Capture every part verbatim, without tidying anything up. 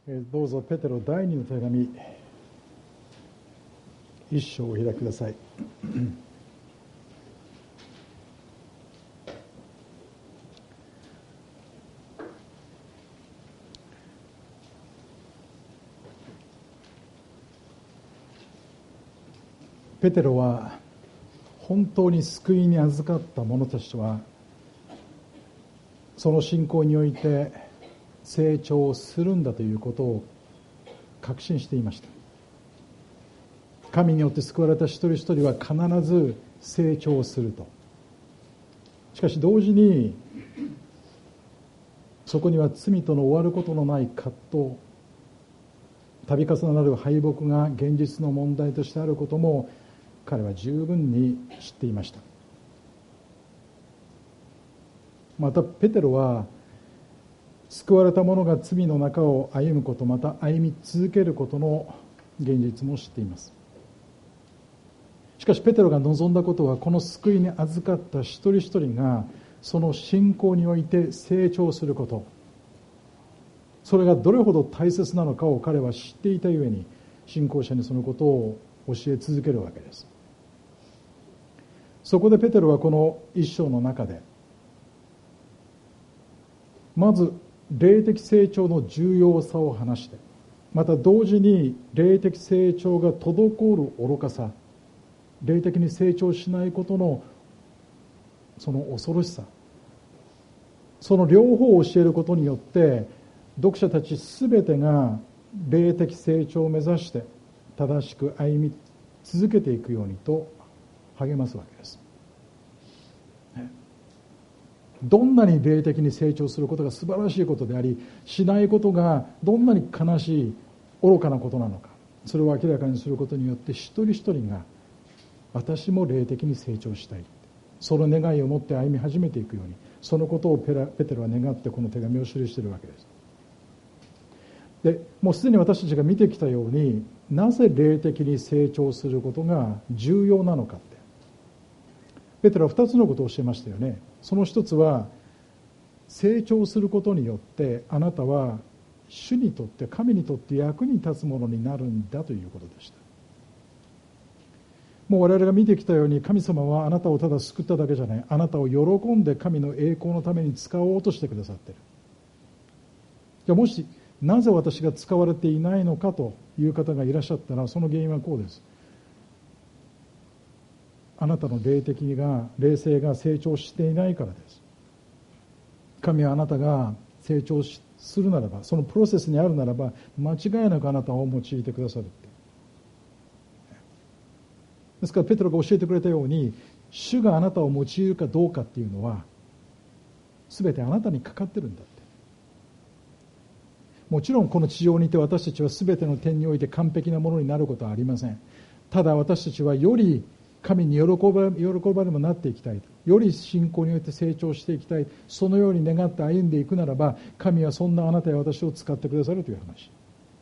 どうぞペテロ第二の手紙一章をお開きください。ペテロは本当に救いに預かった者たちはその信仰において成長するんだということを確信していました。神によって救われた一人一人は必ず成長すると。しかし同時にそこには罪との終わることのない葛藤、度重なる敗北が現実の問題としてあることも彼は十分に知っていました。またペテロは救われた者が罪の中を歩むこと、また歩み続けることの現実も知っています。しかしペテロが望んだことは、この救いに預かった一人一人がその信仰において成長すること、それがどれほど大切なのかを彼は知っていたゆえに、信仰者にそのことを教え続けるわけです。そこでペテロはこの一章の中で、まず霊的成長の重要さを話して、また同時に霊的成長が滞る愚かさ、霊的に成長しないことのその恐ろしさ、その両方を教えることによって読者たちすべてが霊的成長を目指して正しく歩み続けていくようにと励ますわけです。どんなに霊的に成長することが素晴らしいことであり、しないことがどんなに悲しい愚かなことなのか、それを明らかにすることによって一人一人が私も霊的に成長したい、その願いを持って歩み始めていくように、そのことをペラペテロは願ってこの手紙を記しているわけです。でもうすでに私たちが見てきたように、なぜ霊的に成長することが重要なのかって、ペテロはふたつのことを教えましたよね。その一つは、成長することによってあなたは主にとって、神にとって役に立つものになるんだということでした。もう我々が見てきたように、神様はあなたをただ救っただけじゃない、あなたを喜んで神の栄光のために使おうとしてくださっている。じゃあもしなぜ私が使われていないのかという方がいらっしゃったら、その原因はこうです。あなたの霊的が霊性が成長していないからです。神はあなたが成長するならば、そのプロセスにあるならば、間違いなくあなたを用いてくださるって。ですからペテロが教えてくれたように、主があなたを用いるかどうかっていうのは全てあなたにかかってるんだって。もちろんこの地上にいて私たちは全ての点において完璧なものになることはありません。ただ私たちはより神に喜ば、喜ばれもなっていきたい、より信仰において成長していきたい、そのように願って歩んでいくならば、神はそんなあなたや私を使ってくださるという話。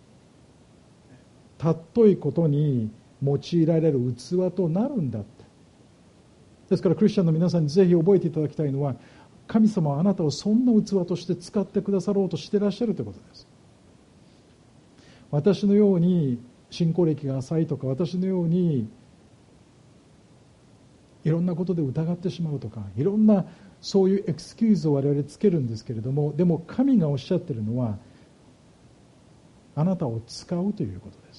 尊いことに用いられる器となるんだって。ですからクリスチャンの皆さんにぜひ覚えていただきたいのは、神様はあなたをそんな器として使ってくださろうとしていらっしゃるということです。私のように信仰歴が浅いとか、私のようにいろんなことで疑ってしまうとか、いろんなそういうエクスキューズを我々つけるんですけれども、でも神がおっしゃっているのは、あなたを使うということです。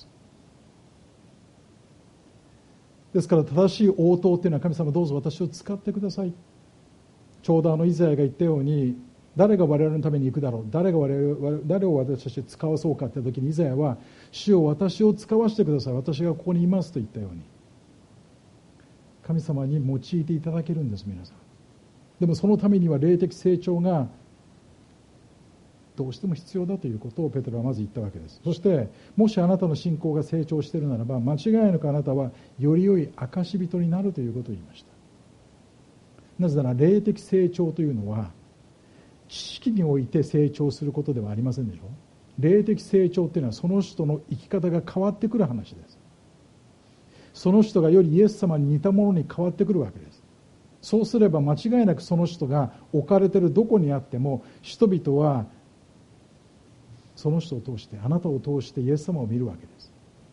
ですから正しい応答というのは、神様どうぞ私を使ってください。ちょうどあのイザヤが言ったように、誰が我々のために行くだろう、誰が我々誰を私たちに使わそうかという時に、イザヤは主を私を使わせてください、私がここにいますと言ったように、神様に用いていただけるんです。皆さんでもそのためには霊的成長がどうしても必要だということをペテロはまず言ったわけです。そしてもしあなたの信仰が成長しているならば、間違いなくあなたはより良い証人になるということを言いました。なぜなら霊的成長というのは知識において成長することではありませんでしょ。霊的成長というのはその人の生き方が変わってくる話です。その人がよりイエス様に似たものに変わってくるわけです。そうすれば間違いなくその人が置かれているどこにあっても、人々はその人を通して、あなたを通してイエス様を見るわけです。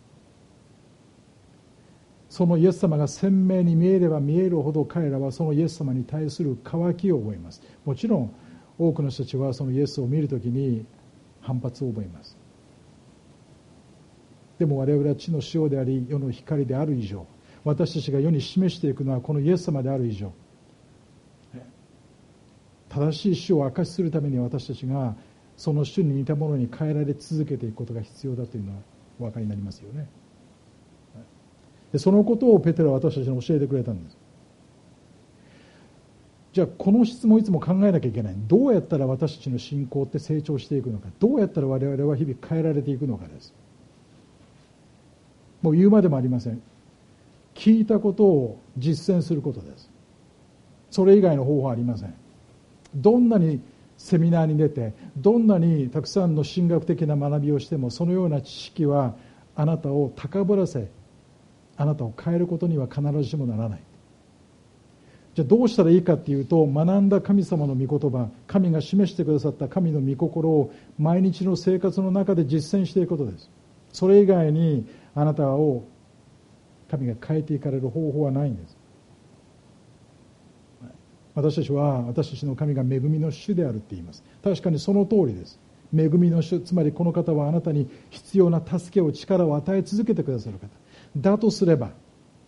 そのイエス様が鮮明に見えれば見えるほど、彼らはそのイエス様に対する渇きを覚えます。もちろん多くの人たちはそのイエスを見るときに反発を覚えます。でも我々は地の塩であり世の光である以上、私たちが世に示していくのはこのイエス様である以上、正しい主を証しするために私たちがその主に似たものに変えられ続けていくことが必要だというのはお分かりになりますよね。でそのことをペテロは私たちに教えてくれたんです。じゃあこの質問をいつも考えなきゃいけない。どうやったら私たちの信仰って成長していくのか、どうやったら我々は日々変えられていくのかです。もう言うまでもありません。聞いたことを実践することです。それ以外の方法はありません。どんなにセミナーに出て、どんなにたくさんの神学的な学びをしても、そのような知識はあなたを高ぶらせ、あなたを変えることには必ずしもならない。じゃあどうしたらいいかっていうと、学んだ神様の御言葉、神が示してくださった神の御心を毎日の生活の中で実践していくことです。それ以外にあなたを神が変えていかれる方法はないんです。私たちは私たちの神が恵みの主であるって言います。確かにその通りです。恵みの主、つまりこの方はあなたに必要な助けを、力を与え続けてくださる方だとすれば、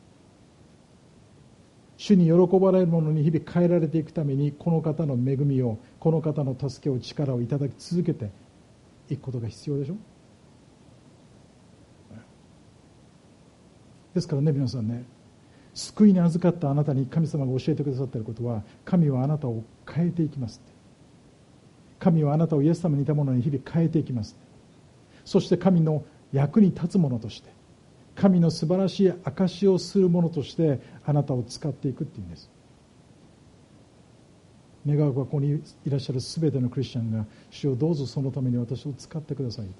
主に喜ばれるものに日々変えられていくために、この方の恵みを、この方の助けを、力をいただき続けていくことが必要でしょ。ですからね、皆さんね、救いに預かったあなたに神様が教えてくださっていることは、神はあなたを変えていきますって。神はあなたをイエス様に似たものに日々変えていきます。そして神の役に立つものとして、神の素晴らしい証しをするものとしてあなたを使っていくっていうんです。願うはここにいらっしゃるすべてのクリスチャンが、主をどうぞそのために私を使ってくださいと、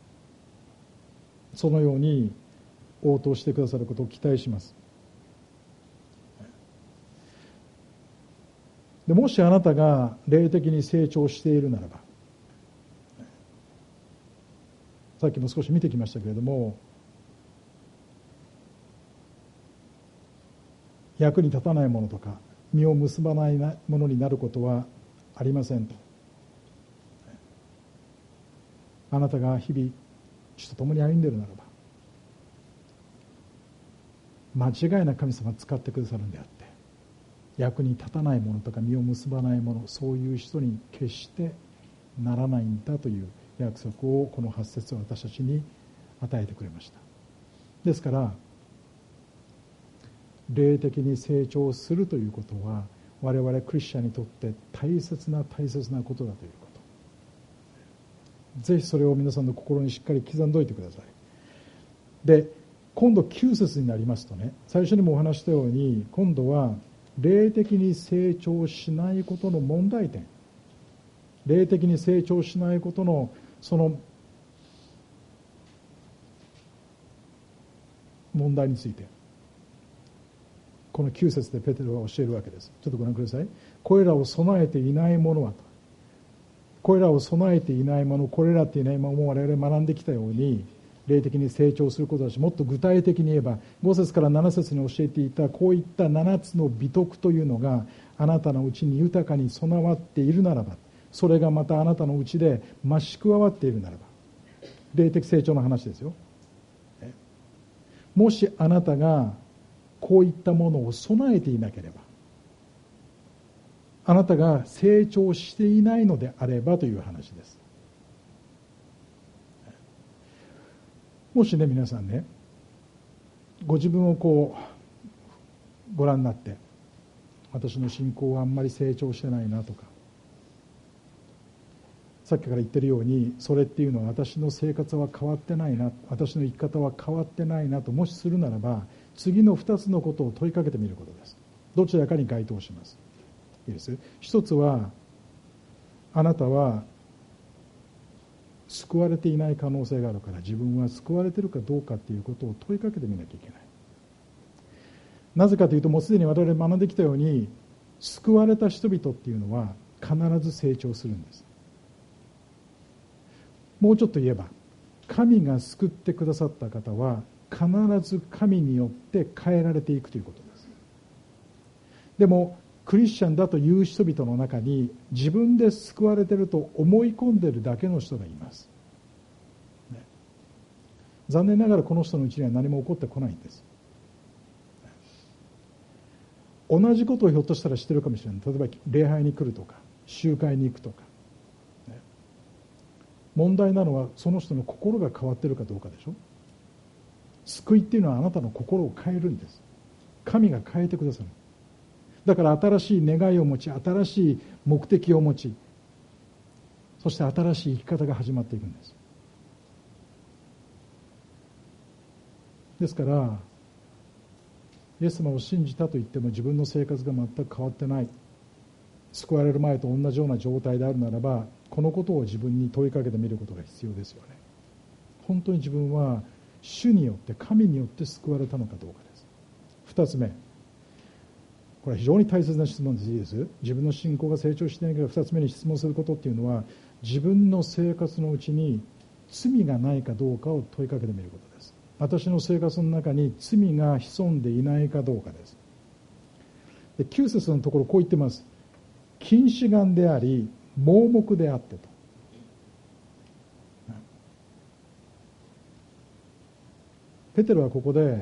そのように応答してくださることを期待します。でもしあなたが霊的に成長しているならば、さっきも少し見てきましたけれども、役に立たないものとか実を結ばないものになることはありませんと。あなたが日々主と共に歩んでいるならば、間違いなく神様は使ってくださるんであって、役に立たないものとか実を結ばないもの、そういう人に決してならないんだという約束をこのはち節は私たちに与えてくれました。ですから霊的に成長するということは、我々クリスチャンにとって大切な大切なことだということ、ぜひそれを皆さんの心にしっかり刻んでおいてください。で、今度きゅう節になりますとね、最初にもお話したように、今度は霊的に成長しないことの問題点、霊的に成長しないことのその問題について、このきゅう節でペテロは教えるわけです。ちょっとご覧ください。これらを備えていないものはと、これらを備えていないもの、これらっていないものも我々学んできたように、霊的に成長することだし、もっと具体的に言えばご節からなな節に教えていたこういったななつの美徳というのがあなたのうちに豊かに備わっているならば、それがまたあなたのうちで増し加わっているならば、霊的成長の話ですよ。もしあなたがこういったものを備えていなければ、あなたが成長していないのであればという話です。もしね、皆さんね、ご自分をこうご覧になって、私の信仰はあんまり成長してないなとか、さっきから言ってるように、それっていうのは私の生活は変わってないな、私の生き方は変わってないなともしするならば、次のふたつのことを問いかけてみることです。どちらかに該当します。いいです。一つは、あなたは救われていない可能性があるから、自分は救われているかどうかということを問いかけてみなきゃいけない。なぜかというと、もうすでに我々学んできたように、救われた人々っていうのは必ず成長するんです。 もうちょっと言えば、神が救ってくださった方は必ず神によって変えられていくということです。でもクリスチャンだという人々の中に自分で救われていると思い込んでいるだけの人がいます、ね、残念ながらこの人のうちには何も起こってこないんです。同じことをひょっとしたらしてるかもしれない。例えば礼拝に来るとか集会に行くとか、ね、問題なのはその人の心が変わっているかどうかでしょ。救いっていうのはあなたの心を変えるんです。神が変えてくださる。だから新しい願いを持ち、新しい目的を持ち、そして新しい生き方が始まっていくんです。ですからイエス様を信じたといっても自分の生活が全く変わってない、救われる前と同じような状態であるならば、このことを自分に問いかけてみることが必要ですよね。本当に自分は主によって神によって救われたのかどうかです。二つ目、これは非常に大切な質問です。いいです。自分の信仰が成長していないけど二つ目に質問することっていうのは、自分の生活のうちに罪がないかどうかを問いかけてみることです。私の生活の中に罪が潜んでいないかどうかです。できゅう節のところこう言ってます。近視眼であり盲目であってと。ペテロはここで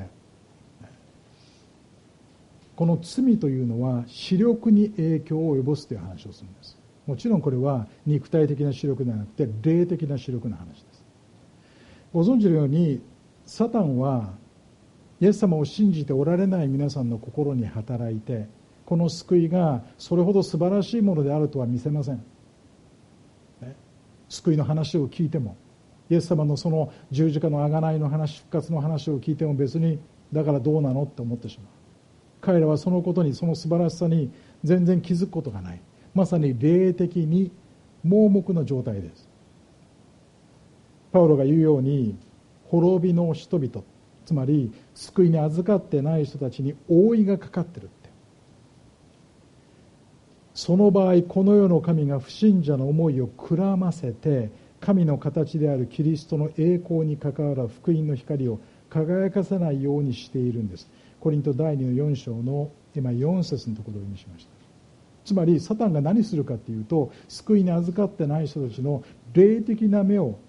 この罪というのは視力に影響を及ぼすという話をするんです。もちろんこれは肉体的な視力ではなくて霊的な視力の話です。ご存知のようにサタンはイエス様を信じておられない皆さんの心に働いて、この救いがそれほど素晴らしいものであるとは見せません、ね、救いの話を聞いても、イエス様のその十字架の贖いの話、復活の話を聞いても別にだからどうなのって思ってしまう。彼らはそのことに、その素晴らしさに全然気づくことがない。まさに霊的に盲目の状態です。パウロが言うように、滅びの人々、つまり救いに預かってない人たちに覆いがかかってるって。その場合、この世の神が不信者の思いをくらませて、神の形であるキリストの栄光に関わる福音の光を輝かせないようにしているんです。コリント第二のよん章の今よん節のところを読みしました。つまりサタンが何するかというと、救いに預かってない人たちの霊的な目を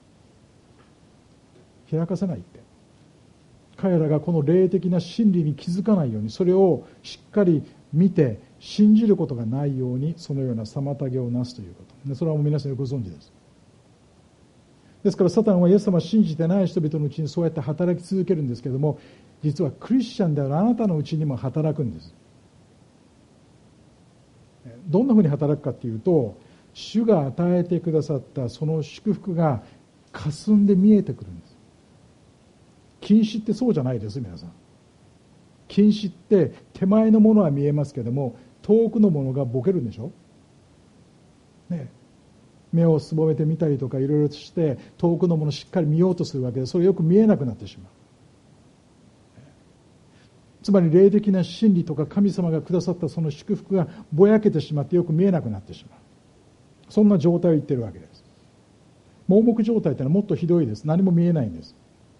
開かせないって。彼らがこの霊的な真理に気づかないように、それをしっかり見て信じることがないように、そのような妨げをなすということ。それはもう皆さんご存知です。ですからサタンはイエス様を信じてない人々のうちにそうやって働き続けるんですけれども、実はクリスチャンであるあなたのうちにも働くんです。どんなふうに働くかというと、主が与えてくださったその祝福が霞んで見えてくるんです。近視ってそうじゃないです。皆さん、近視って手前のものは見えますけども、遠くのものがぼけるんでしょ、ね、目をすぼめてみたりとかいろいろして遠くのものをしっかり見ようとするわけで、それよく見えなくなってしまう。つまり霊的な真理とか神様がくださったその祝福がぼやけてしまってよく見えなくなってしまう。そんな状態を言っているわけです。盲目状態というのはもっとひどいです。何も見えないんです。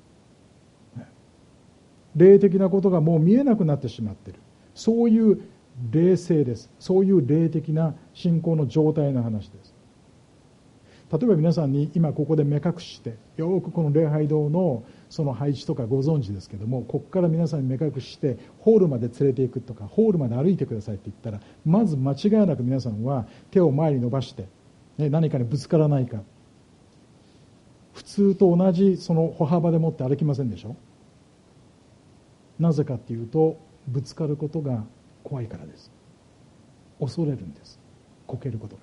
霊的なことがもう見えなくなってしまっている。そういう霊性です。そういう霊的な信仰の状態の話です。例えば皆さんに今ここで目隠ししてよくこの礼拝堂のその配置とかご存知ですけども、ここから皆さんに目隠ししてホールまで連れていくとかホールまで歩いてくださいって言ったら、まず間違いなく皆さんは手を前に伸ばして、ね、何かにぶつからないか、普通と同じその歩幅でもって歩きませんでしょ。なぜかっていうと、ぶつかることが怖いからです。恐れるんです。こけることが、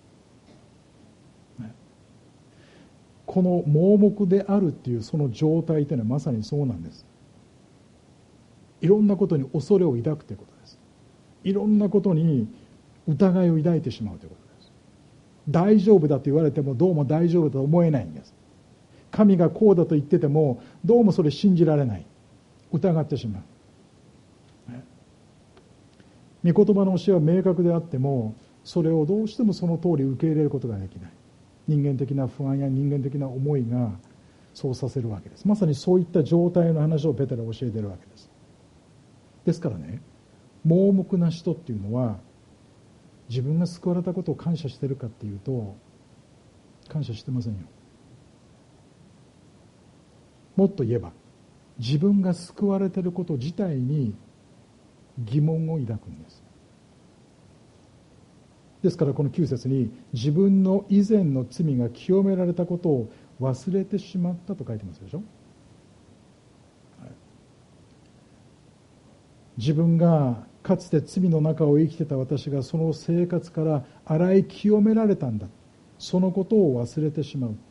ね、この盲目であるっていうその状態というのはまさにそうなんです。いろんなことに恐れを抱くということです。いろんなことに疑いを抱いてしまうということです。大丈夫だと言われてもどうも大丈夫だと思えないんです。神がこうだと言っててもどうもそれ信じられない、疑ってしまう、ね、御言葉の教えは明確であってもそれをどうしてもその通り受け入れることができない。 人間的な不安や人間的な思いがそうさせるわけです。まさにそういった状態の話をペテロは教えているわけです。ですからね、盲目な人っていうのは自分が救われたことを感謝しているかっていうと、感謝してませんよ。もっと言えば自分が救われていること自体に疑問を抱くんです。ですからこのきゅう節に自分の以前の罪が清められたことを忘れてしまったと書いてますでしょ、はい、自分がかつて罪の中を生きてた私がその生活から洗い清められたんだ、そのことを忘れてしまうって、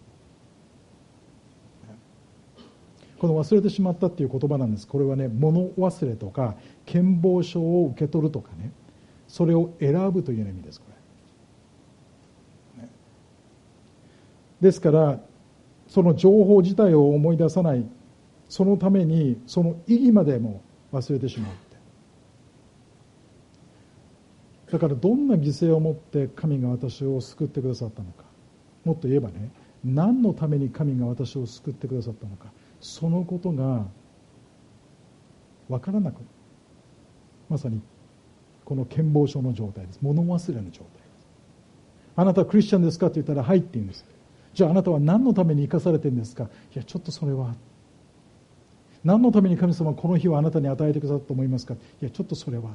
この忘れてしまったっていう言葉なんです。これはね、物忘れとか健忘症を受け取るとかね、それを選ぶという意味です。これ、ね、ですからその情報自体を思い出さない、そのためにその意義までも忘れてしまうって。だからどんな犠牲をもって神が私を救ってくださったのか、もっと言えばね、何のために神が私を救ってくださったのか、そのことが分からなく、まさにこの健忘症の状態です。物忘れの状態です。あなたはクリスチャンですかと言ったらはいって言うんです。じゃああなたは何のために生かされているんですか。いやちょっとそれは。何のために神様はこの日をあなたに与えてくださったと思いますか。いやちょっとそれは。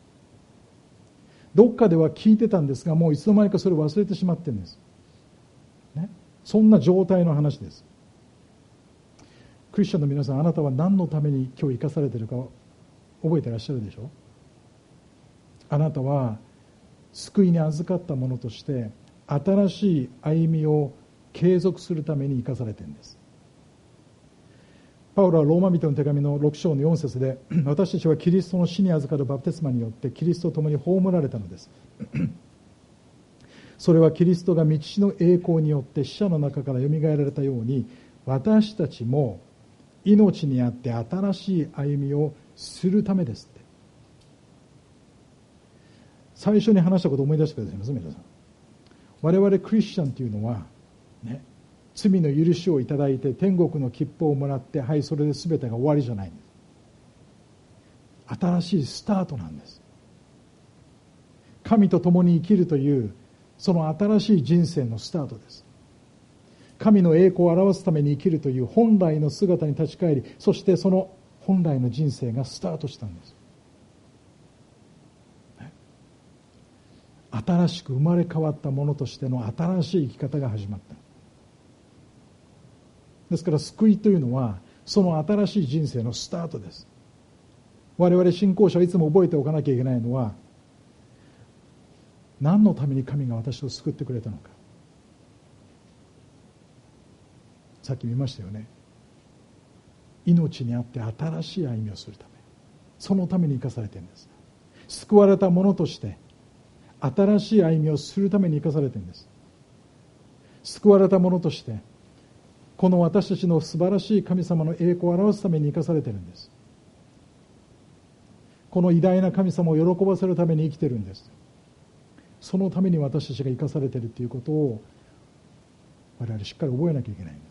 どっかでは聞いてたんですが、もういつの間にかそれを忘れてしまっているんです、ね、そんな状態の話です。クリスチャンの皆さん、あなたは何のために今日生かされているか覚えていらっしゃるでしょう。あなたは救いに預かったものとして新しい歩みを継続するために生かされているんです。パウロはローマ人の手紙のろく章のよん節で、私たちはキリストの死に預かるバプテスマによってキリストと共に葬られたのです。それはキリストが道の栄光によって死者の中からよみがえられたように、私たちも命にあって新しい歩みをするためですって。最初に話したことを思い出してくださいます皆さん。我々クリスチャンというのはね、罪の許しをいただいて天国の切符をもらって、はい、それで全てが終わりじゃないんです。新しいスタートなんです。神と共に生きるというその新しい人生のスタートです。神の栄光を表すために生きるという本来の姿に立ち返り、そしてその本来の人生がスタートしたんです。新しく生まれ変わったものとしての新しい生き方が始まった。ですから救いというのはその新しい人生のスタートです。我々信仰者はいつも覚えておかなきゃいけないのは、何のために神が私を救ってくれたのか。さっき見ましたよね。命にあって新しい歩みをするため、そのために生かされているんです。救われたものとして新しい歩みをするために生かされているんです。救われたものとしてこの私たちの素晴らしい神様の栄光を表すために生かされているんです。この偉大な神様を喜ばせるために生きているんです。そのために私たちが生かされているということを我々しっかり覚えなきゃいけないんです。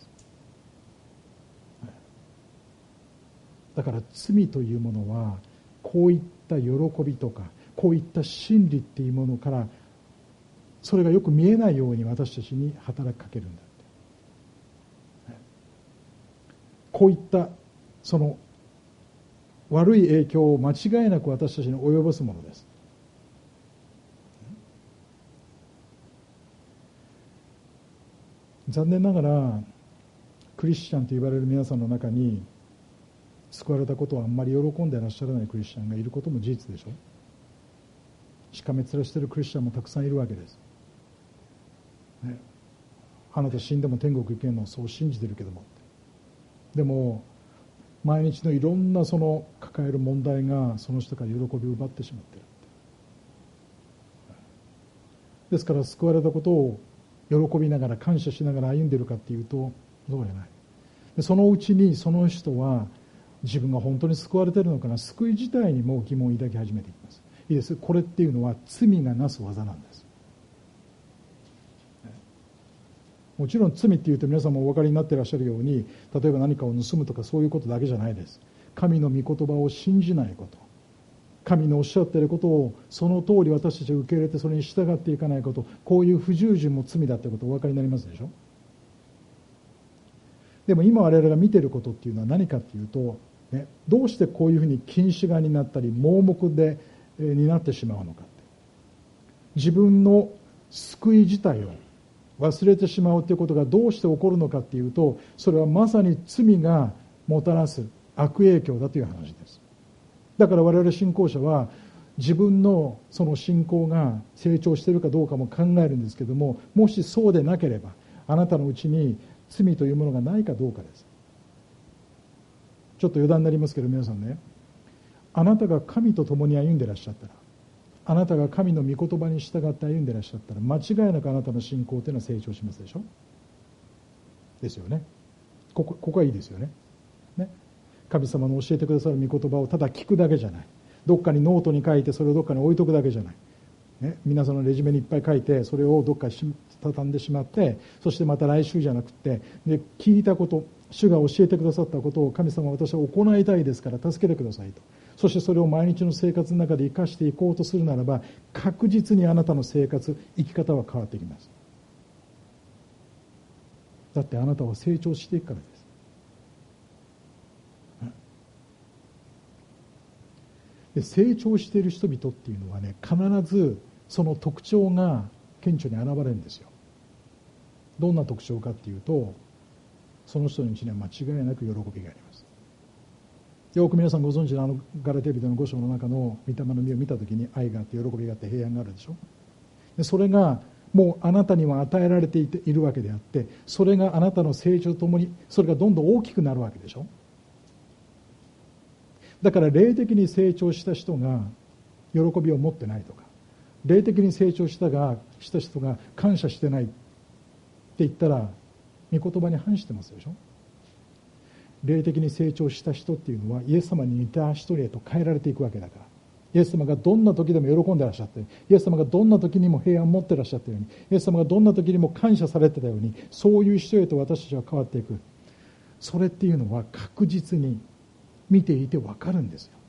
だから罪というものはこういった喜びとかこういった真理っていうものからそれがよく見えないように私たちに働きかけるんだ。こういったその悪い影響を間違いなく私たちに及ぼすものです。残念ながらクリスチャンと言われる皆さんの中に救われたことをあんまり喜んでいらっしゃらないクリスチャンがいることも事実でしょ。しかめ面しているクリスチャンもたくさんいるわけです、ね、あなた死んでも天国行けるのをそう信じてるけども、でも毎日のいろんなその抱える問題がその人から喜びを奪ってしまっている。ですから救われたことを喜びながら感謝しながら歩んでいるかっていうとそうじゃない。でそのうちにその人は自分が本当に救われているのかな、救い自体にもう疑問を抱き始めていきます。いいです。これっていうのは罪がなす技なんです。 もちろん罪っていうと皆さんもお分かりになっていらっしゃるように、例えば何かを盗むとかそういうことだけじゃないです。神の御言葉を信じないこと、神のおっしゃっていることをその通り私たちが受け入れてそれに従っていかないこと、こういう不従順も罪だということをお分かりになりますでしょ。でも今我々が見ていることっていうのは何かっていうと、ね、どうしてこういうふうに近視眼になったり盲目で、えー、になってしまうのかって、自分の救い自体を忘れてしまうということがどうして起こるのかっていうと、それはまさに罪がもたらす悪影響だという話です。だから我々信仰者は自分のその信仰が成長しているかどうかも考えるんですけども、もしそうでなければあなたのうちに罪というものがないかどうかです。ちょっと余談になりますけど、皆さんね、あなたが神と共に歩んでいらっしゃったら、あなたが神の御言葉に従って歩んでいらっしゃったら、間違いなくあなたの信仰というのは成長しますでしょ。ですよね。ここ、ここはいいですよね。ね、神様の教えてくださる御言葉をただ聞くだけじゃない、どっかにノートに書いてそれをどっかに置いとくだけじゃない、ね、皆さんのレジュメにいっぱい書いてそれをどっかに畳んでしまって、そしてまた来週じゃなくて、で聞いたこと、主が教えてくださったことを神様、私は行いたいですから助けてくださいと、そしてそれを毎日の生活の中で生かしていこうとするならば、確実にあなたの生活、生き方は変わってきます。だってあなたは成長していくからです。で成長している人々っていうのはね、必ずその特徴が顕著に現れるんですよ。どんな特徴かっていうと、その人のうちには間違いなく喜びがあります。よく皆さんご存知のあのガラテヤ人のご章の中の御霊の実を見たときに、愛があって喜びがあって平安があるでしょ。でそれがもうあなたには与えられていているわけであって、それがあなたの成長とともにそれがどんどん大きくなるわけでしょ。だから霊的に成長した人が喜びを持ってないとか、霊的に成長したがした人が感謝してないって言ったら、御言葉に反してますでしょ。霊的に成長した人っていうのはイエス様に似た人へと変えられていくわけだから、イエス様がどんな時でも喜んでらっしゃって、イエス様がどんな時にも平安を持ってらっしゃったように、イエス様がどんな時にも感謝されてたように、そういう人へと私たちは変わっていく。それっていうのは確実に見ていて分かるんですよ。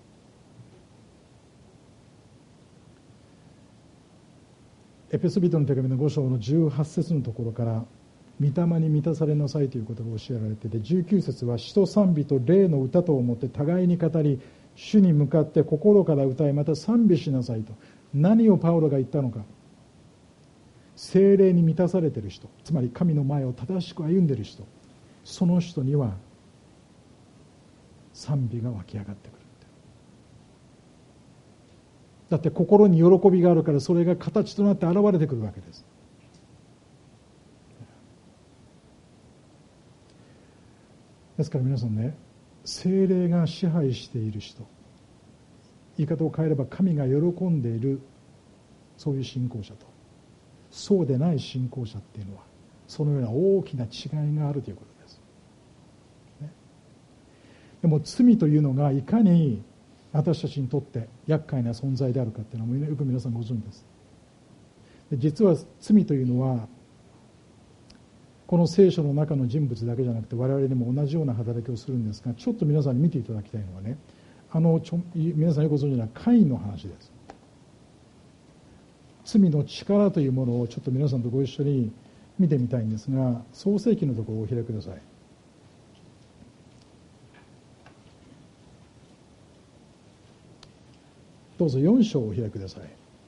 エペソビトの手紙のご章のじゅうはち節のところから、御霊に満たされなさいということが教えられていて、じゅうきゅう節は詩と賛美と霊の歌とをもって互いに語り、主に向かって心から歌い、また賛美しなさいと。何をパウロが言ったのか。聖霊に満たされている人、つまり神の前を正しく歩んでいる人、その人には賛美が湧き上がってくる。だって心に喜びがあるから、それが形となって現れてくるわけです。ですから皆さんね、聖霊が支配している人、言い方を変えれば神が喜んでいるそういう信仰者と、そうでない信仰者っていうのは、そのような大きな違いがあるということです、ね、でも罪というのがいかに私たちにとって厄介な存在であるかっていうのはよく皆さんご存知です。で実は罪というのはこの聖書の中の人物だけじゃなくて我々にも同じような働きをするんですが、ちょっと皆さんに見ていただきたいのはね、あのちょ皆さんよくご存知なカインの話です。罪の力というものをちょっと皆さんとご一緒に見てみたいんですが、創世記のところをお開きください。どうぞよん章をお開きください。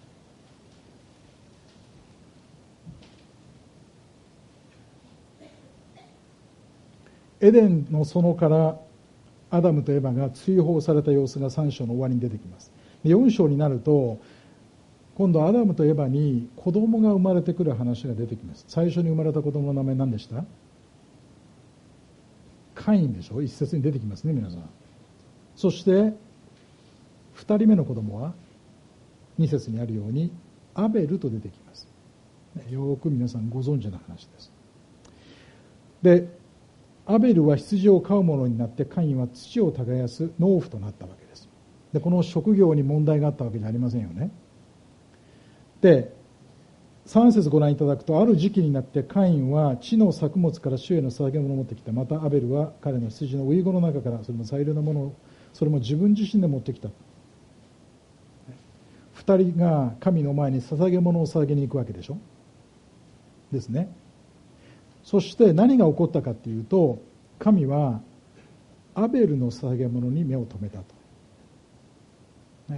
エデンの園からアダムとエバが追放された様子がさん章の終わりに出てきます。よん章になると今度アダムとエバに子供が生まれてくる話が出てきます。最初に生まれた子供の名前何でした？カインでしょ。一節に出てきますね、皆さん。そしてふたりめの子供はに節にあるようにアベルと出てきます。よく皆さんご存知の話です。でアベルは羊を飼う者になって、カインは土を耕す農夫となったわけです。でこの職業に問題があったわけじゃありませんよね。でさん節ご覧いただくと、ある時期になってカインは地の作物から主への捧げ物を持ってきた。またアベルは彼の羊のウイゴの中からそれも最良のものを、それも自分自身で持ってきた。二人が神の前に捧げ物を捧げに行くわけでしょですね。そして何が起こったかというと、神はアベルの捧げ物に目を留めたと、ね、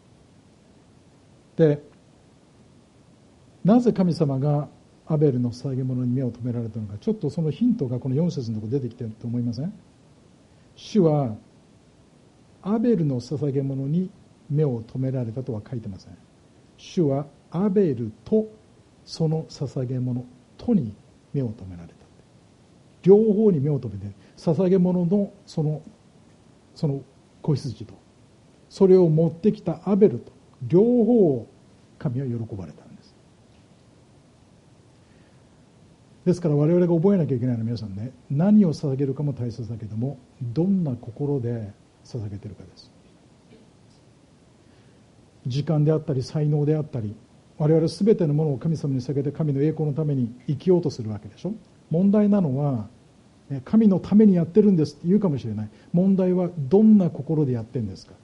でなぜ神様がアベルの捧げ物に目を留められたのか、ちょっとそのヒントがこのよん節のところ出てきていると思いません？主はアベルの捧げ物に目を留められたとは書いてません。主はアベルとその捧げ物とに目を留められた。両方に目を留めて、捧げ物のそのその子羊とそれを持ってきたアベルと両方を神は喜ばれたんです。ですから我々が覚えなきゃいけないのは、皆さんね、何を捧げるかも大切だけども、どんな心で捧げてるかです。時間であったり才能であったり、我々全てのものを神様に捧げて神の栄光のために生きようとするわけでしょ。問題なのは、神のためにやってるんですって言うかもしれない。問題はどんな心でやってるんですか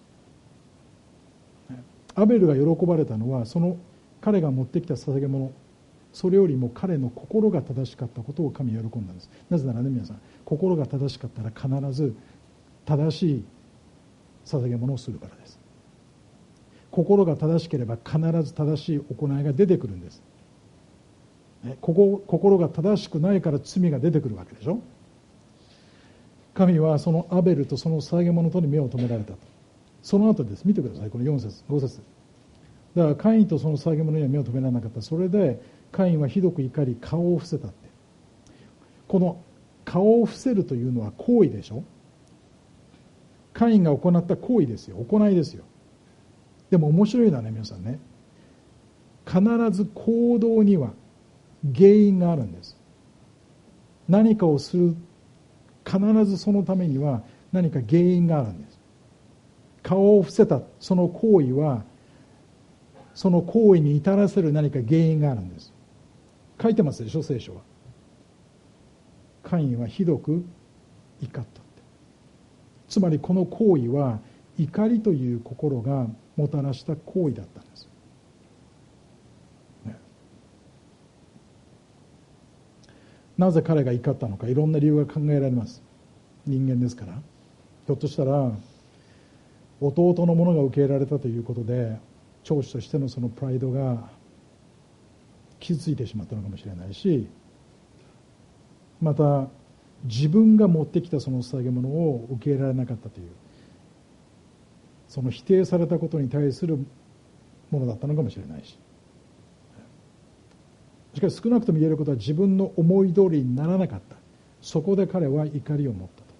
って。アベルが喜ばれたのは、その彼が持ってきた捧げ物、それよりも彼の心が正しかったことを神は喜んだんです。なぜならね、皆さん、心が正しかったら必ず正しい捧げ物をするからです。心が正しければ必ず正しい行いが出てくるんです。ここ心が正しくないから罪が出てくるわけでしょ。神はそのアベルとその捧げ物とに目を留められたと。その後です。見てください、このよん節ご節。だからカインとその捧げ物には目を留められなかった。それでカインはひどく怒り顔を伏せたって。この顔を伏せるというのは行為でしょ。カインが行った行為ですよ、行いですよ。でも面白いのはね、皆さんね、必ず行動には原因があるんです。何かをする、必ずそのためには何か原因があるんです。顔を伏せたその行為は、その行為に至らせる何か原因があるんです。書いてますでしょ、聖書は。カインはひどく怒ったって。つまりこの行為は怒りという心がもたらした行為だったんです。なぜ彼が怒ったのか、いろんな理由が考えられます。人間ですから。ひょっとしたら弟のものが受け入れられたということで、長子としてのそのプライドが傷ついてしまったのかもしれないし、また自分が持ってきたその捧げ物を受け入れられなかったという、その否定されたことに対するものだったのかもしれないし、しかし少なくとも言えることは、自分の思い通りにならなかった。そこで彼は怒りを持ったと。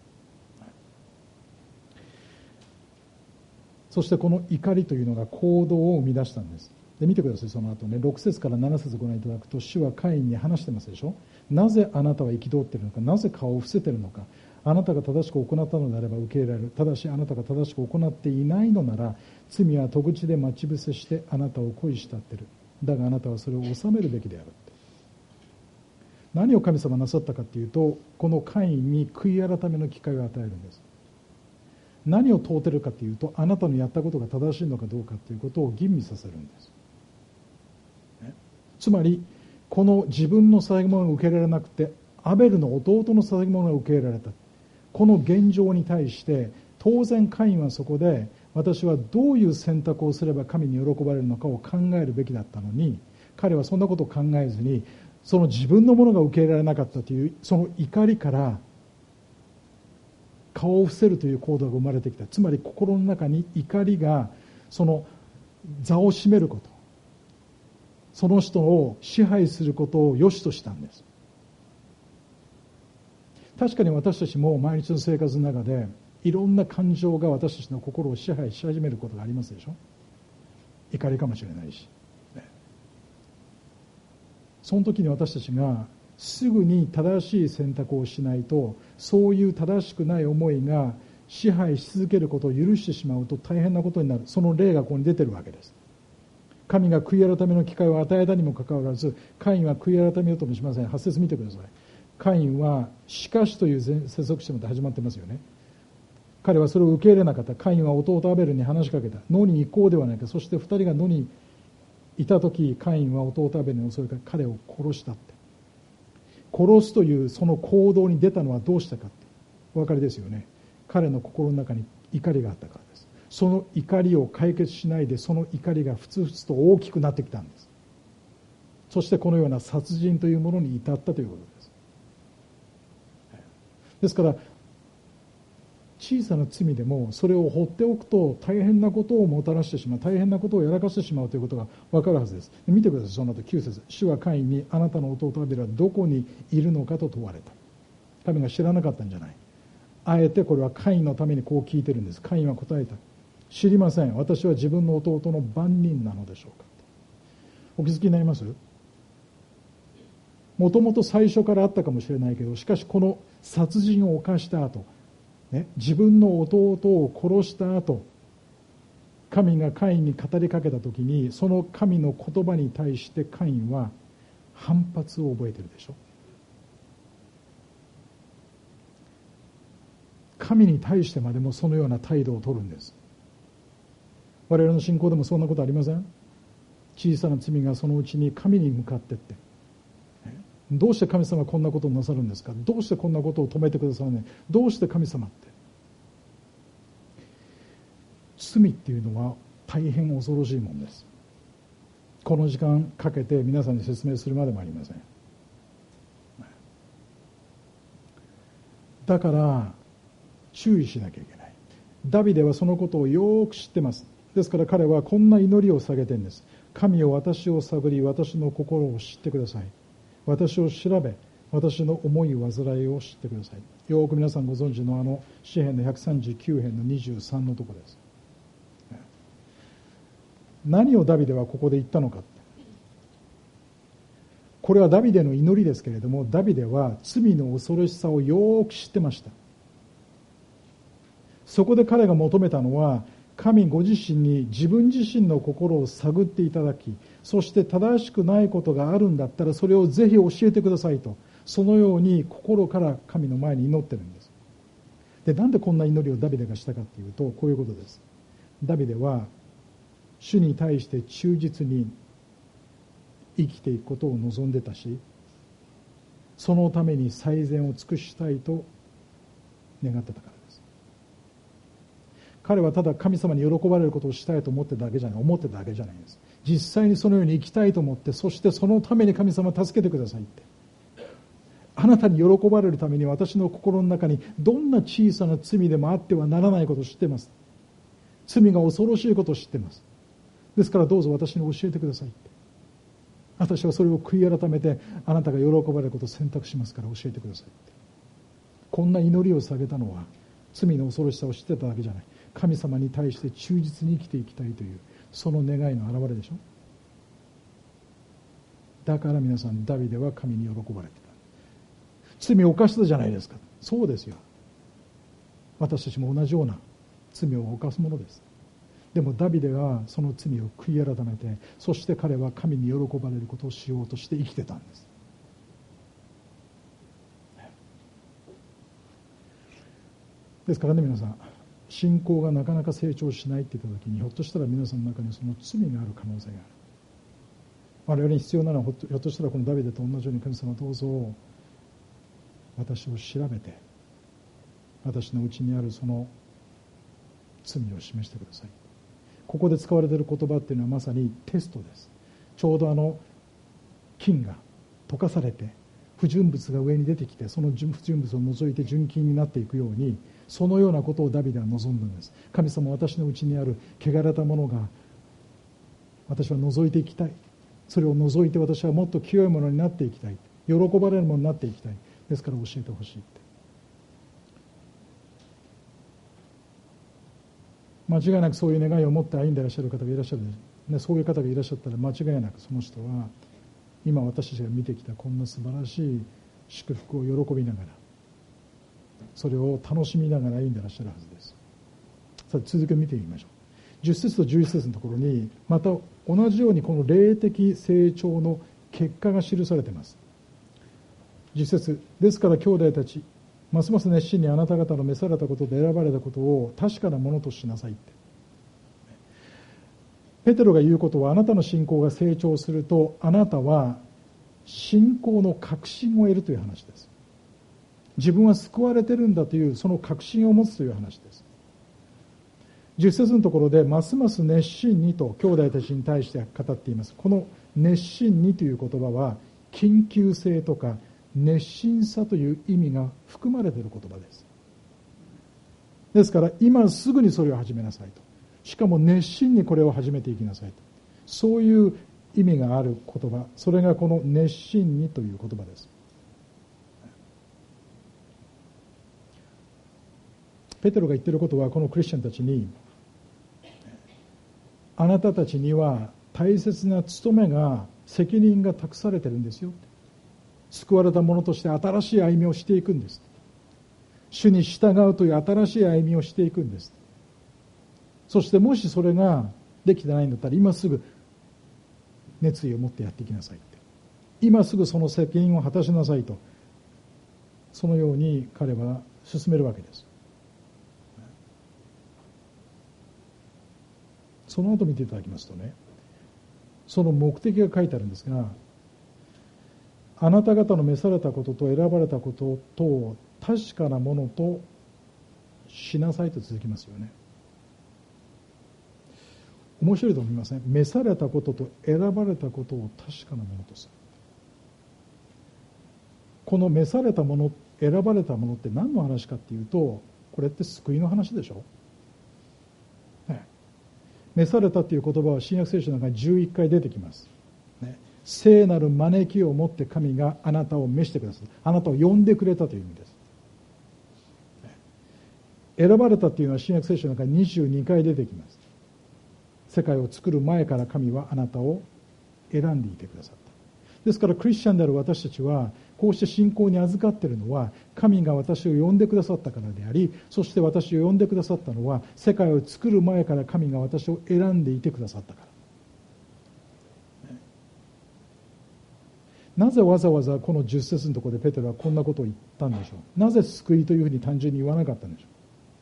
そしてこの怒りというのが行動を生み出したんです。で見てください、その後ね、ろく節からなな節ご覧いただくと、主はカインに話してますでしょ。なぜあなたは憤っているのか、なぜ顔を伏せているのか。あなたが正しく行ったのであれば受け入れられる。ただしあなたが正しく行っていないのなら、罪は戸口で待ち伏せしてあなたを恋したっている。だがあなたはそれを収めるべきであるって。何を神様なさったかというと、このカインに悔い改めの機会を与えるんです。何を問うてるかというと、あなたのやったことが正しいのかどうかということを吟味させるんです、ね、つまりこの自分の捧げ物が受け入れられなくて、アベルの弟の捧げ物が受け入れられた、この現状に対して当然カインはそこで、私はどういう選択をすれば神に喜ばれるのかを考えるべきだったのに、彼はそんなことを考えずに、その自分のものが受け入れられなかったというその怒りから顔を伏せるという行動が生まれてきた。つまり心の中に怒りがその座を占めること、その人を支配することを良しとしたんです。確かに私たちも毎日の生活の中でいろんな感情が私たちの心を支配し始めることがありますでしょ。怒りかもしれないし、ね、その時に私たちがすぐに正しい選択をしないと、そういう正しくない思いが支配し続けることを許してしまうと大変なことになる。その例がここに出てるわけです。 神が悔い改めの機会を与えたにもかかわらず、カインは悔い改めようともしません。はち節見てください。カインはしかしという接続詞まで始まってますよね。彼はそれを受け入れなかった。カインは弟アベルに話しかけた。野に行こうではないか。そして二人が野にいた時、カインは弟アベルに襲いかけ彼を殺したって。殺すというその行動に出たのはどうしたかってお分かりですよね。彼の心の中に怒りがあったからです。その怒りを解決しないで、その怒りがふつふつと大きくなってきたんです。そしてこのような殺人というものに至ったということです。ですから小さな罪でもそれを放っておくと大変なことをもたらしてしまう、大変なことをやらかしてしまうということが分かるはずです。見てください。その後きゅう節、主はカインに、あなたの弟アベルはどこにいるのかと問われた。神が知らなかったんじゃない。あえてこれはカインのためにこう聞いてるんです。カインは答えた。知りません。私は自分の弟の番人なのでしょうか。お気づきになります？もともと最初からあったかもしれないけど、しかしこの殺人を犯した後、ね、自分の弟を殺した後、神がカインに語りかけたときに、その神の言葉に対してカインは反発を覚えているでしょ。神に対してまでもそのような態度を取るんです。我々の信仰でもそんなことありません？小さな罪がそのうちに神に向かっていって、どうして神様はこんなことをなさるんですか、どうしてこんなことを止めてくださらない、どうして神様って。罪っていうのは大変恐ろしいものです。この時間かけて皆さんに説明するまでもありません。だから注意しなきゃいけない。ダビデはそのことをよく知ってます。ですから彼はこんな祈りを下げてるんです。神よ、私を探り、私の心を知ってください。私を調べ、私の思い煩いを知ってください。よく皆さんご存知のあの詩編のひゃくさんじゅうきゅう編のにじゅうさんのところです。何をダビデはここで言ったのか。これはダビデの祈りですけれども、ダビデは罪の恐ろしさをよく知ってました。そこで彼が求めたのは、神ご自身に自分自身の心を探っていただき、そして正しくないことがあるんだったらそれをぜひ教えてくださいと、そのように心から神の前に祈ってるんです。で、なんでこんな祈りをダビデがしたかというと、こういうことです。ダビデは主に対して忠実に生きていくことを望んでたし、そのために最善を尽くしたいと願ってたからです。彼はただ神様に喜ばれることをしたいと思ってただけじゃない、思ってただけじゃないんです。実際にそのように生きたいと思って、そしてそのために神様助けてくださいって。あなたに喜ばれるために私の心の中にどんな小さな罪でもあってはならないことを知っています。罪が恐ろしいことを知っています。ですからどうぞ私に教えてくださいって。私はそれを悔い改めてあなたが喜ばれることを選択しますから教えてくださいって。こんな祈りを下げたのは罪の恐ろしさを知ってただけじゃない、神様に対して忠実に生きていきたいというその願いの表れでしょ。だから皆さん、ダビデは神に喜ばれてた。罪を犯したじゃないですか。そうですよ。私たちも同じような罪を犯すものです。でもダビデはその罪を悔い改めて、そして彼は神に喜ばれることをしようとして生きてたんです。ですからね、皆さん、信仰がなかなか成長しないって言った時に、ひょっとしたら皆さんの中にその罪がある可能性がある。我々に必要なのはひょっとしたらこのダビデと同じように、神様どうぞ私を調べて、私のうちにあるその罪を示してください。ここで使われている言葉っていうのはまさにテストです。ちょうどあの金が溶かされて不純物が上に出てきて、その不純物を除いて純金になっていくように、そのようなことをダビデは望んだんです。神様、私のうちにある汚れたものが私は除いていきたい。それを除いて私はもっと清いものになっていきたい。喜ばれるものになっていきたい。ですから教えてほしいって。間違いなくそういう願いを持って歩んでいらっしゃる方がいらっしゃる、ね、そういう方がいらっしゃったら間違いなくその人は今私たちが見てきたこんな素晴らしい祝福を喜びながら、それを楽しみながら歩んでいらっしゃるはずです。さあ続きを見てみましょう。 じゅっ節とじゅういち節のところにまた同じようにこの霊的成長の結果が記されています。じゅっ節、ですから兄弟たち、ますます熱心にあなた方の召されたことで選ばれたことを確かなものとしなさいって。ペテロが言うことは、あなたの信仰が成長するとあなたは信仰の確信を得るという話です。自分は救われてるんだというその確信を持つという話です。じゅっ節のところでますます熱心にと兄弟たちに対して語っています。この熱心にという言葉は緊急性とか熱心さという意味が含まれている言葉です。ですから今すぐにそれを始めなさいと、しかも熱心にこれを始めていきなさいと、そういう意味がある言葉、それがこの熱心にという言葉です。ペテロが言っていることは、このクリスチャンたちに、あなたたちには大切な務めが、責任が託されているんですよ。救われた者として新しい歩みをしていくんです。主に従うという新しい歩みをしていくんです。そしてもしそれができてないんだったら、今すぐ熱意を持ってやっていきなさいって、今すぐその責任を果たしなさいと、そのように彼は進めるわけです。その後見ていただきますとね、その目的が書いてあるんですが、あなた方の召されたことと選ばれたことと確かなものとしなさいと続きますよね。面白いと思いません？召されたことと選ばれたことを確かなものとする。この召されたもの、選ばれたものって何の話かっていうと、これって救いの話でしょ。ね、召されたっていう言葉は新約聖書の中にじゅういっかい出てきます。ね、聖なる招きをもって神があなたを召してくださる。あなたを呼んでくれたという意味です。ね、選ばれたっていうのは新約聖書の中ににじゅうにかい出てきます。世界を作る前から神はあなたを選んでいてくださった。ですからクリスチャンである私たちは、こうして信仰に預かっているのは神が私を呼んでくださったからであり、そして私を呼んでくださったのは世界を作る前から神が私を選んでいてくださったから。なぜわざわざこのじゅっ節のところでペテロはこんなことを言ったんでしょう。なぜ救いというふうに単純に言わなかったんでしょう。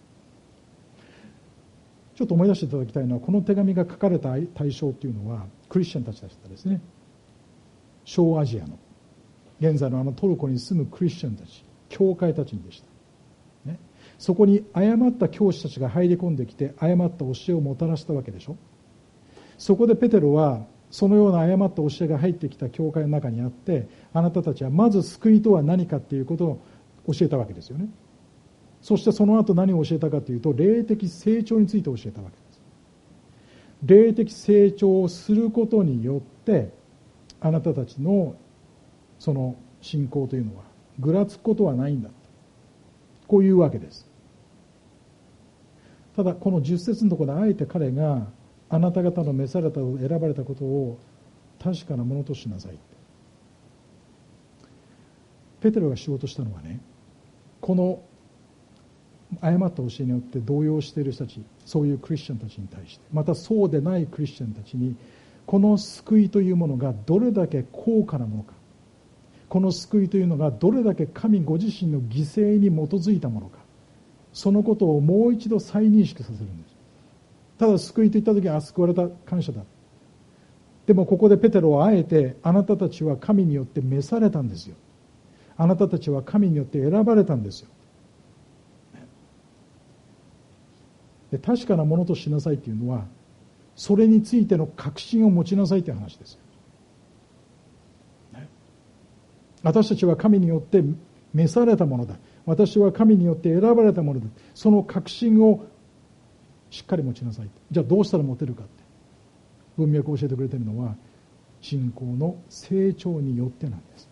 ちょっと思い出していただきたいのは、この手紙が書かれた対象というのはクリスチャンたちだったですね。小アジアの現在のあのトルコに住むクリスチャンたち、教会たちにでした、ね、そこに誤った教師たちが入り込んできて誤った教えをもたらしたわけでしょ。そこでペテロはそのような誤った教えが入ってきた教会の中にあって、あなたたちはまず救いとは何かということを教えたわけですよね。そしてその後何を教えたかというと、霊的成長について教えたわけです。霊的成長をすることによってあなたたちのその信仰というのはぐらつくことはないんだ、こういうわけです。ただこのじゅっ節のところであえて彼が、あなた方の召された選ばれたことを確かなものとしなさい。ペテロがしようとしたのはね、この誤った教えによって動揺している人たち、そういうクリスチャンたちに対して、またそうでないクリスチャンたちに、この救いというものがどれだけ高価なものか、この救いというのがどれだけ神ご自身の犠牲に基づいたものか、そのことをもう一度再認識させるんです。ただ救いといった時に、あ、救われた、感謝だ。でもここでペテロはあえて、あなたたちは神によって召されたんですよ。あなたたちは神によって選ばれたんですよ。で、確かなものとしなさいというのは、それについての確信を持ちなさいという話ですよ。私たちは神によって召されたものだ。私は神によって選ばれたものだ。その確信をしっかり持ちなさい。じゃあどうしたら持てるかって、文脈を教えてくれているのは、信仰の成長によってなんです。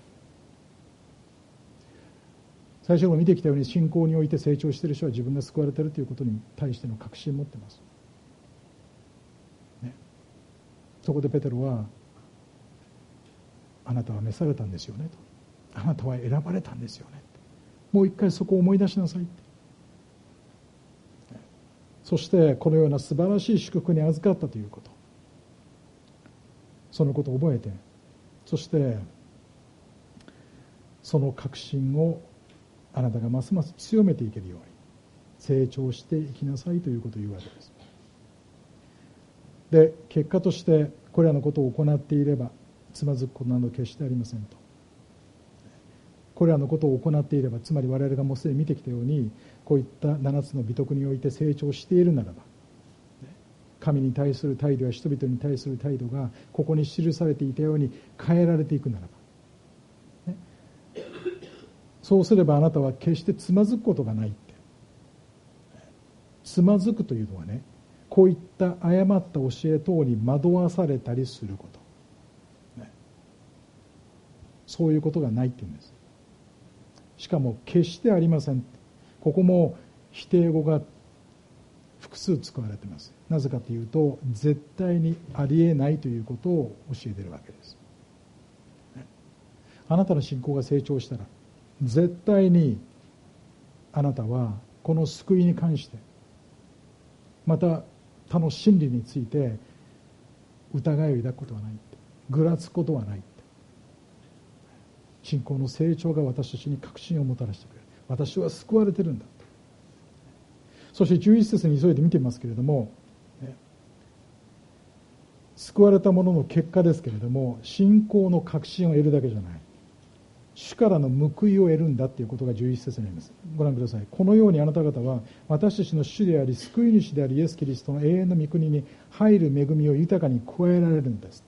最初に見てきたように、信仰において成長している人は自分が救われているということに対しての確信を持っています、ね、そこでペテロは、あなたは召されたんですよねと、あなたは選ばれたんですよね、もう一回そこを思い出しなさいって、 そしてこのような素晴らしい祝福に預かったということ、そのことを覚えて、そしてその確信をあなたがますます強めていけるように成長していきなさいということを言うわけです。で、結果としてこれらのことを行っていればつまずくことなど決してありませんと。これらのことを行っていれば、つまり我々がもうすでに見てきたように、こういった七つの美徳において成長しているならば、神に対する態度や人々に対する態度がここに記されていたように変えられていくならば、ね、そうすればあなたは決してつまずくことがないって。つまずくというのはね、こういった誤った教え等に惑わされたりすること、ね、そういうことがないっていうんです。しかも決してありません。ここも否定語が複数使われています。なぜかというと、絶対にありえないということを教えているわけです。あなたの信仰が成長したら、絶対にあなたはこの救いに関して、また他の真理について疑いを抱くことはない、ぐらつくことはない。信仰の成長が私たちに確信をもたらしてくれる。私は救われているんだ。そしてじゅういち節に急いで見てみますけれども、ね、救われた者の結果ですけれども、信仰の確信を得るだけじゃない、主からの報いを得るんだということがじゅういち節にあります。ご覧ください。このようにあなた方は私たちの主であり救い主であるイエス・キリストの永遠の御国に入る恵みを豊かに加えられるんです。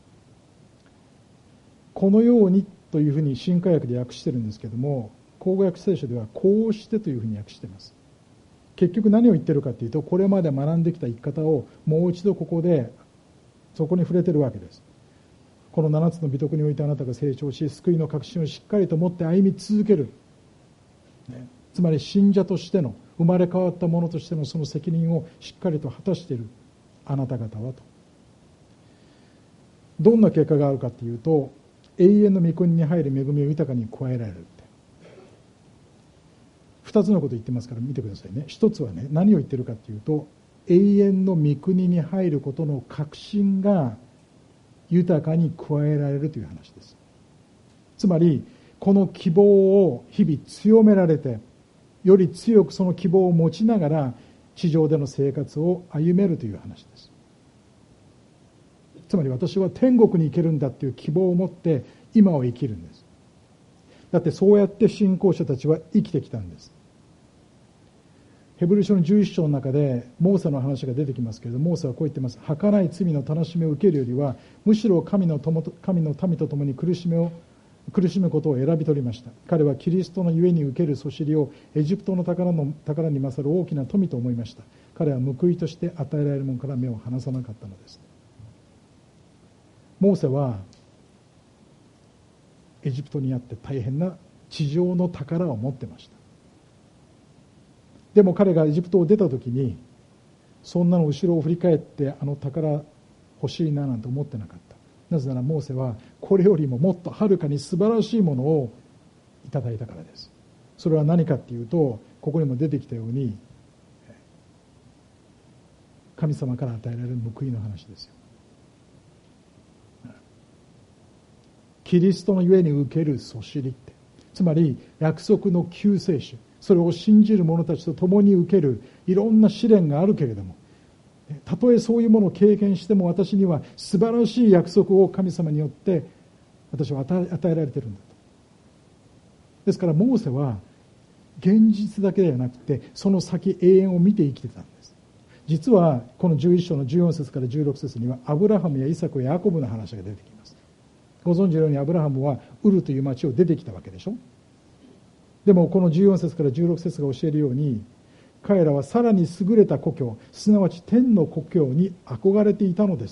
このようにというふうに新化訳で訳しているんですけれども、口語訳聖書ではこうしてというふうに訳しています。結局何を言っているかというと、これまで学んできた生き方をもう一度ここでそこに触れているわけです。この七つの美徳においてあなたが成長し、救いの確信をしっかりと持って歩み続ける、ね、つまり信者としての、生まれ変わった者としてのその責任をしっかりと果たしているあなた方はと。どんな結果があるかというと、永遠の御国に入る恵みを豊かに加えられるって。二つのことを言ってますから見てくださいね。一つはね、何を言ってるかというと、永遠の御国に入ることの確信が豊かに加えられるという話です。つまりこの希望を日々強められて、より強くその希望を持ちながら地上での生活を歩めるという話です。つまり私は天国に行けるんだという希望を持って今を生きるんです。だってそうやって信仰者たちは生きてきたんです。ヘブル書のじゅういち章の中でモーセの話が出てきますけれど、モーセはこう言ってます。儚い罪の楽しみを受けるよりは、むしろ神の友と神の民と共に苦しみを苦しむことを選び取りました。彼はキリストのゆえに受けるそしりをエジプトの宝の宝に勝る大きな富と思いました。彼は報いとして与えられるものから目を離さなかったのです。モーセはエジプトにあって大変な地上の宝を持ってました。でも彼がエジプトを出た時に、そんなの後ろを振り返ってあの宝欲しいななんて思ってなかった。なぜならモーセはこれよりももっとはるかに素晴らしいものをいただいたからです。それは何かっていうと、ここにも出てきたように神様から与えられる報いの話ですよ。キリストのゆえに受けるそしりって、つまり約束の救世主、それを信じる者たちと共に受けるいろんな試練があるけれども、たとえそういうものを経験しても私には素晴らしい約束を神様によって私は与え、与えられているんだと。ですからモーセは現実だけではなくてその先永遠を見て生きてたんです。実はこのじゅういち章のじゅうよん節からじゅうろく節にはアブラハムやイサクやヤコブの話が出てきます。ご存知のようにアブラハムはウルという町を出てきたわけでしょ。でもこのじゅうよん節からじゅうろく節が教えるように、彼らはさらに優れた故郷、すなわち天の故郷に憧れていたのです。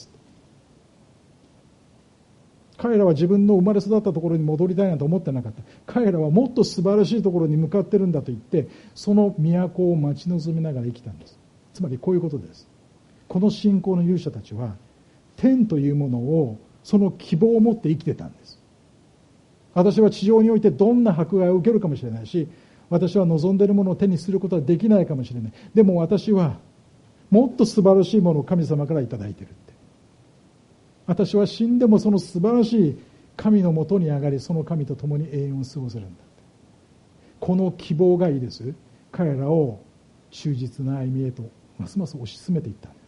彼らは自分の生まれ育ったところに戻りたいなんて思ってなかった。彼らはもっと素晴らしいところに向かってるんだと言って、その都を待ち望みながら生きたんです。つまりこういうことです。この信仰の勇者たちは天というものを、その希望を持って生きてたんです。私は地上においてどんな迫害を受けるかもしれないし、私は望んでいるものを手にすることはできないかもしれない。でも私はもっと素晴らしいものを神様からいただいているって。私は死んでもその素晴らしい神のもとに上がり、その神と共に永遠を過ごせるんだって。この希望がいいです。彼らを忠実な歩みへとますます推し進めていったんです。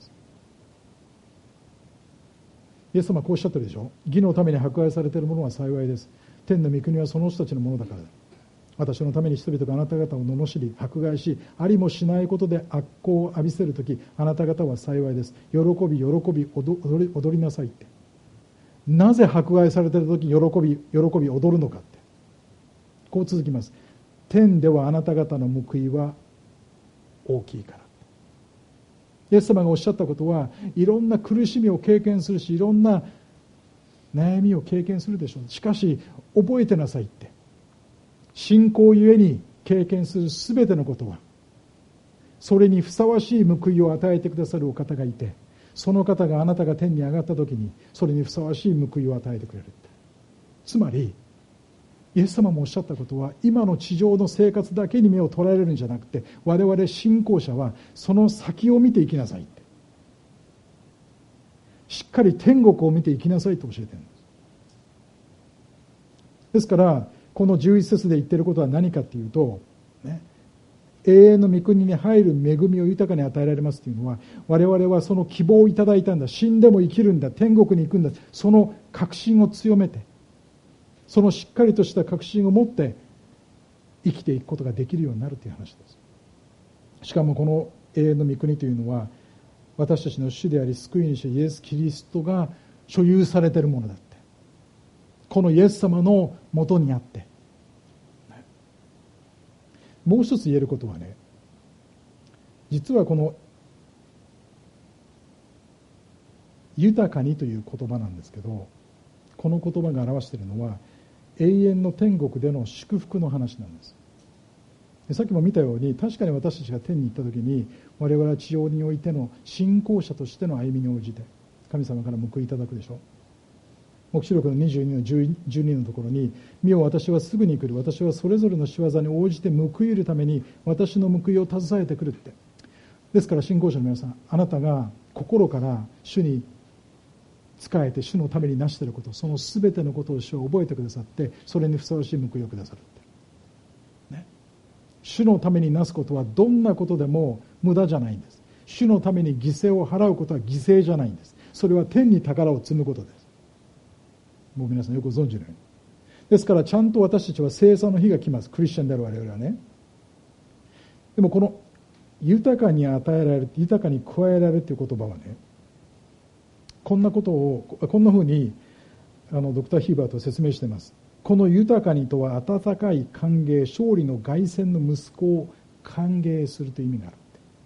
イエス様はこうおっしゃってるでしょ。義のために迫害されている者は幸いです。天の御国はその人たちのものだからだ。私のために人々があなた方を罵り迫害し、ありもしないことで悪行を浴びせるとき、あなた方は幸いです。喜び喜び踊り、踊りなさいって。なぜ迫害されているとき喜び喜び踊るのかって。こう続きます。天ではあなた方の報いは大きいから。イエス様がおっしゃったことは、いろんな苦しみを経験するし、いろんな悩みを経験するでしょう。しかし覚えてなさいって。信仰ゆえに経験するすべてのことは、それにふさわしい報いを与えてくださるお方がいて、その方があなたが天に上がった時にそれにふさわしい報いを与えてくれるって。つまりイエス様もおっしゃったことは、今の地上の生活だけに目を捉えるんじゃなくて、我々信仰者はその先を見ていきなさいって。しっかり天国を見ていきなさいと教えているんです。ですからこのじゅういち節で言っていることは何かというと、ね、永遠の御国に入る恵みを豊かに与えられますというのは、我々はその希望をいただいたんだ、死んでも生きるんだ、天国に行くんだ、その確信を強めて、そのしっかりとした確信を持って生きていくことができるようになるという話です。しかもこの永遠の御国というのは、私たちの主であり救い主イエス・キリストが所有されているものだって。このイエス様のもとにあって、もう一つ言えることはね、実はこの豊かにという言葉なんですけど、この言葉が表しているのは永遠の天国での祝福の話なんです。さっきも見たように、確かに私たちが天に行った時に、我々は地上においての信仰者としての歩みに応じて神様から報いいただくでしょう。黙示録のにじゅうにのじゅうにのところに、見よ私はすぐに来る、私はそれぞれの仕業に応じて報いるために私の報いを携えてくるって。ですから信仰者の皆さん、あなたが心から主に仕えて主のためになしていること、その全てのことを主は覚えてくださって、それにふさわしい報いをくださるって、ね、主のためになすことはどんなことでも無駄じゃないんです。主のために犠牲を払うことは犠牲じゃないんです。それは天に宝を積むことです。もう皆さんよくご存知のように。ですからちゃんと私たちは聖餐の日が来ます。クリスチャンである我々はね。でもこの豊かに与えられる、豊かに加えられるという言葉はね、こんなことをこんなふうにあのドクター・ヒーバーと説明しています。この豊かにとは温かい歓迎、勝利の凱旋の息子を歓迎するという意味がある。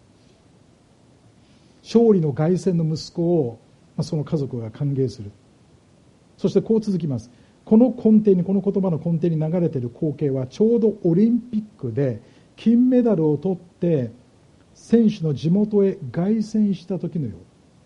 勝利の凱旋の息子をその家族が歓迎する。そしてこう続きます。この根底に、この言葉の根底に流れている光景は、ちょうどオリンピックで金メダルを取って選手の地元へ凱旋した時のよう。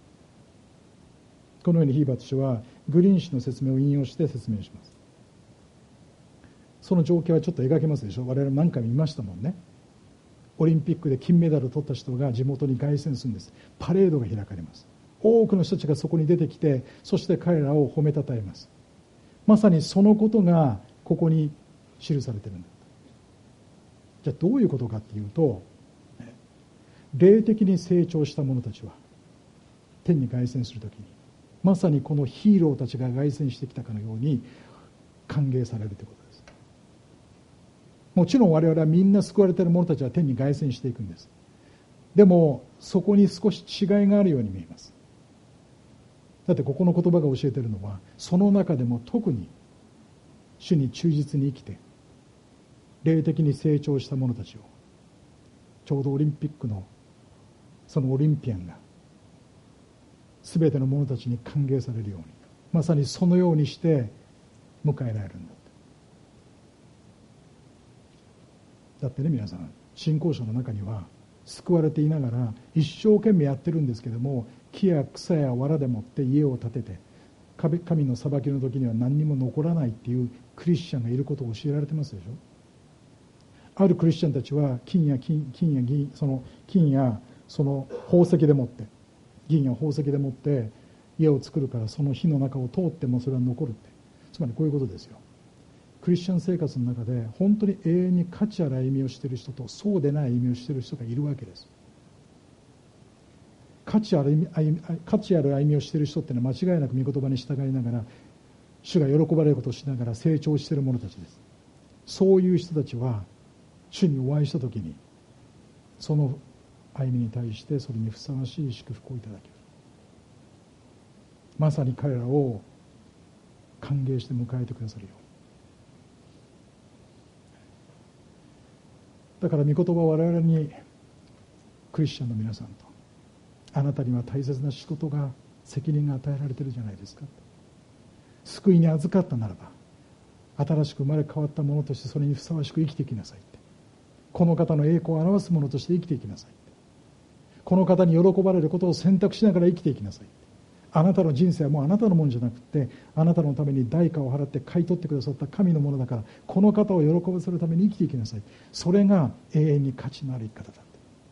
このようにヒーバート氏はグリーン氏の説明を引用して説明します。その情景はちょっと描けますでしょ。我々何回も見ましたもんね。オリンピックで金メダルを取った人が地元に凱旋するんです。パレードが開かれます。多くの人たちがそこに出てきて、そして彼らを褒めたたえます。まさにそのことがここに記されているんだ。じゃあどういうことかっていうと、霊的に成長した者たちは天に凱旋するときに、まさにこのヒーローたちが凱旋してきたかのように歓迎されるということです。もちろん我々はみんな救われている者たちは天に凱旋していくんです。でもそこに少し違いがあるように見えます。だってここの言葉が教えているのは、その中でも特に主に忠実に生きて霊的に成長した者たちを、ちょうどオリンピックのそのオリンピアンが全ての者たちに歓迎されるように、まさにそのようにして迎えられるんだ。だってね、皆さん、信仰者の中には救われていながら一生懸命やってるんですけども、木や草や藁でもって家を建てて、神の裁きの時には何にも残らないっていうクリスチャンがいることを教えられてますでしょ。あるクリスチャンたちは金や金金や銀、その金やその宝石でもって、銀や宝石でもって家を作るから、その火の中を通ってもそれは残るって、つまりこういうことですよ。クリスチャン生活の中で本当に永遠に価値ある歩みをしている人と、そうでない歩みをしている人がいるわけです。価値ある歩み、価値ある歩みをしている人っていうのは間違いなく御言葉に従いながら、主が喜ばれることをしながら成長している者たちです。そういう人たちは主にお会いしたときに、その歩みに対してそれにふさわしい祝福をいただける。まさに彼らを歓迎して迎えてくださるよう。だから御言葉は我々に、クリスチャンの皆さんと、あなたには大切な仕事が、責任が与えられているじゃないですか。救いに預かったならば、新しく生まれ変わったものとしてそれにふさわしく生きていきなさいって。この方の栄光を表すものとして生きていきなさいって。この方に喜ばれることを選択しながら生きていきなさいって。あなたの人生はもうあなたのものじゃなくて、あなたのために代価を払って買い取ってくださった神のものだから、この方を喜ばせるために生きていきなさい。それが永遠に価値のある生き方だって。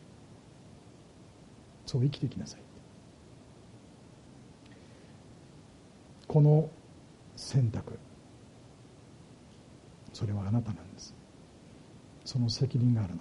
そう生きていきなさい。この選択、それはあなたなんです。その責任があるのは、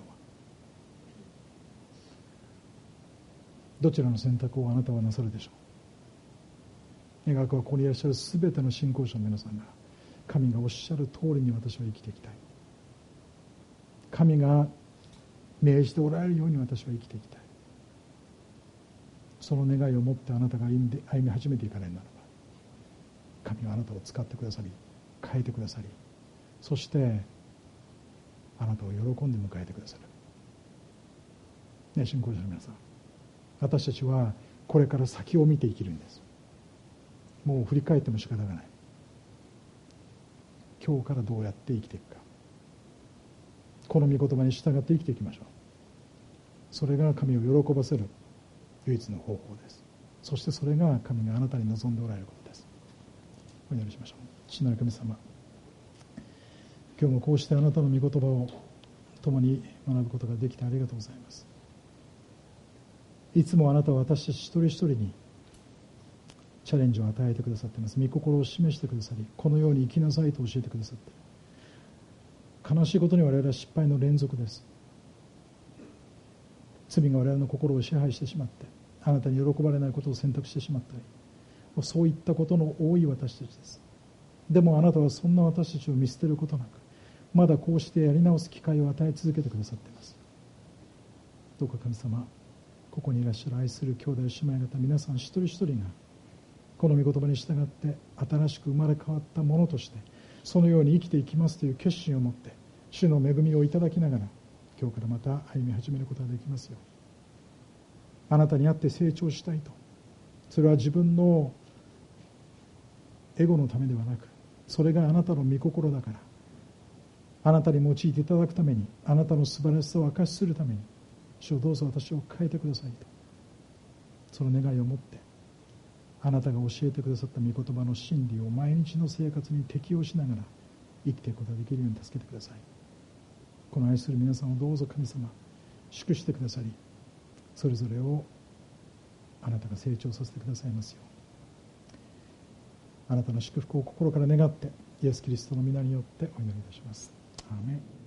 どちらの選択をあなたはなさるでしょう。願わくはここにいらっしゃるすべての信仰者の皆さんが、神がおっしゃる通りに私は生きていきたい、神が命じておられるように私は生きていきたい、その願いを持ってあなたが歩んで歩み始めていかれるならば、神はあなたを使ってくださり、変えてくださり、そしてあなたを喜んで迎えてくださる、ね、信仰者の皆さん、私たちはこれから先を見て生きるんです。もう振り返っても仕方がない。今日からどうやって生きていくか、この御言葉に従って生きていきましょう。それが神を喜ばせる唯一の方法です。そしてそれが神があなたに望んでおられることです。お祈りしましょう。父なる神様、今日もこうしてあなたの御言葉を共に学ぶことができてありがとうございます。いつもあなたは私たち一人一人にチャレンジを与えてくださっています。御心を示してくださり、このように生きなさいと教えてくださっている。悲しいことに我々は失敗の連続です。罪が我々の心を支配してしまって、あなたに喜ばれないことを選択してしまったり、そういったことの多い私たちです。でもあなたはそんな私たちを見捨てることなく、まだこうしてやり直す機会を与え続けてくださっています。どうか神様、ここにいらっしゃる愛する兄弟姉妹方皆さん一人一人がこの御言葉に従って新しく生まれ変わったものとしてそのように生きていきますという決心を持って、主の恵みをいただきながら今日からまた歩み始めることができますように。あなたにあって成長したいと、それは自分のエゴのためではなく、それがあなたの御心だから、あなたに用いていただくために、あなたの素晴らしさを証しするために、主をどうぞ私を変えてくださいと、その願いを持ってあなたが教えてくださった御言葉の真理を毎日の生活に適応しながら生きていくことができるように助けてください。この愛する皆さんをどうぞ神様祝してくださり、それぞれをあなたが成長させてくださいますよう。あなたの祝福を心から願ってイエス・キリストの皆によってお祈りいたします。アーメン。